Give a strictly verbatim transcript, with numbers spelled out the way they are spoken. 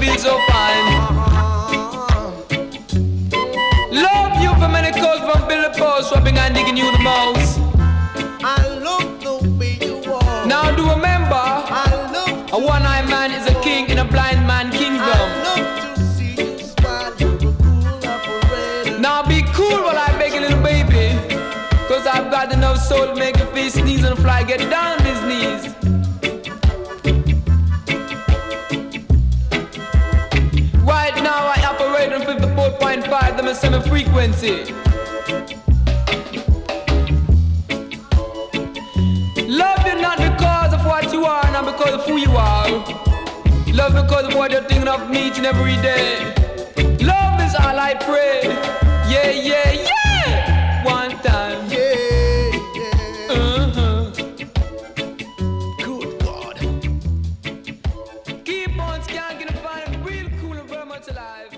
feel so fine. Love you for many calls from Billy Post, swapping and digging you the most. I love the way you walk. Now do remember, I love a one-eyed man is a king in a blind man kingdom. I love to see you smile. You're a cool operator. Now be cool while I beg a little baby, cause I've got enough soul to make your face sneeze and fly get down on his knees. Right now I operate on fifty-four point five, them a semi-frequency. Love you not because of what you are, not because of who you are. Love because of what you're thinking of me each and every day. Love is all I pray. Yeah, yeah, yeah. One time. Yeah, yeah. Uh-huh. Good God. Keep on skanking and finding real cool and very much alive.